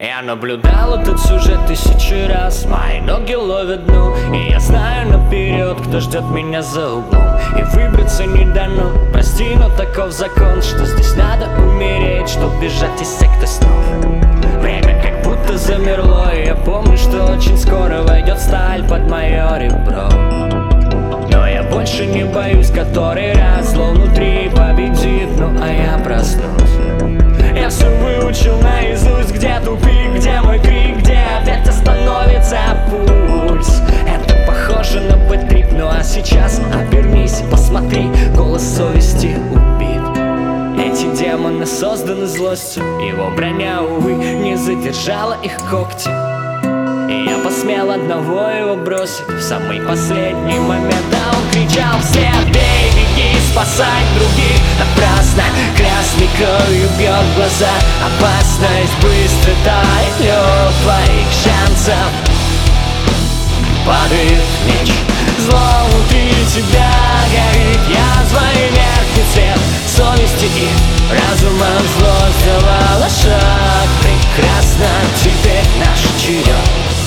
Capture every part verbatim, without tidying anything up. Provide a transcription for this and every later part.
Я наблюдал этот сюжет тысячи раз. Мои ноги ловят дно, и я знаю наперед, кто ждет меня за углом. И выбраться не дано, прости, но таков закон, что здесь надо умереть, чтоб бежать из секты снов. Время как будто замерло, и я помню, что очень скоро войдет сталь под мое ребро. Но я больше не боюсь, который раз зло внутри победит, ну а я проснусь. Я все выучил наизусть, где тупик, где мой крик, где опять остановится пульс. Это похоже на бэт-трип, ну а сейчас обернись и посмотри, голос совести убит. Эти демоны созданы злостью, его броня, увы, не задержала их когти. И я посмел одного его бросить в самый последний момент. А он кричал вслед: бей, беги, спасай других. Напрасно красной кровью бьет в глаза. Опасность быстро тает лед твоих шансов. Падает меч, зло внутри тебя горит. Язва и меркнет свет совести и разума. Зло сделало шаг. Прекрасно, теперь наш черед.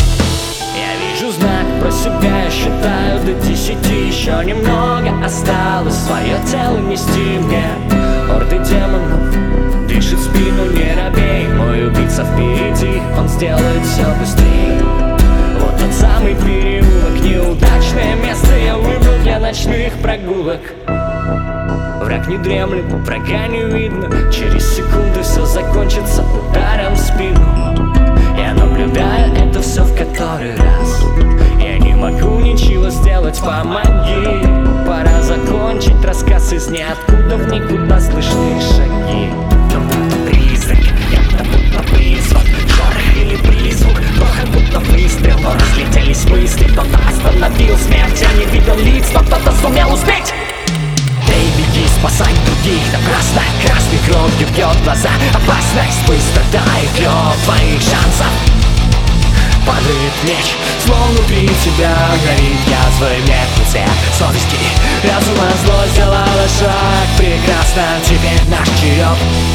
Знак про себя я считаю до десяти. Еще немного осталось свое тело нести мне. Орды демонов дышит в спину, не робей. Мой убийца впереди, он сделает все быстрее. Вот тот самый переулок, неудачное место я выбрал для ночных прогулок. Враг не дремлет, врага не видно. Через секунды все закончится ударом в спину. Я наблюдаю это все в который раз. Я не могу ничего сделать, помоги. Пора закончить рассказ из ниоткуда в никуда слышны шаги. То будто призрак, это будто призван. Шорох или призвук, но как будто выстрел. Но разлетелись мысли, кто-то остановил смерть. Я не видел лиц, но кто-то сумел успеть. Эй, беги, спасай других. Напрасно красной кровью бьет глаза. Опасность быстро тает лед твоих шансов. Падает меч, зло внутри тебя горит. Язва и меркнет свет совести разума. Зло сделало шаг. Прекрасно, теперь наш черед.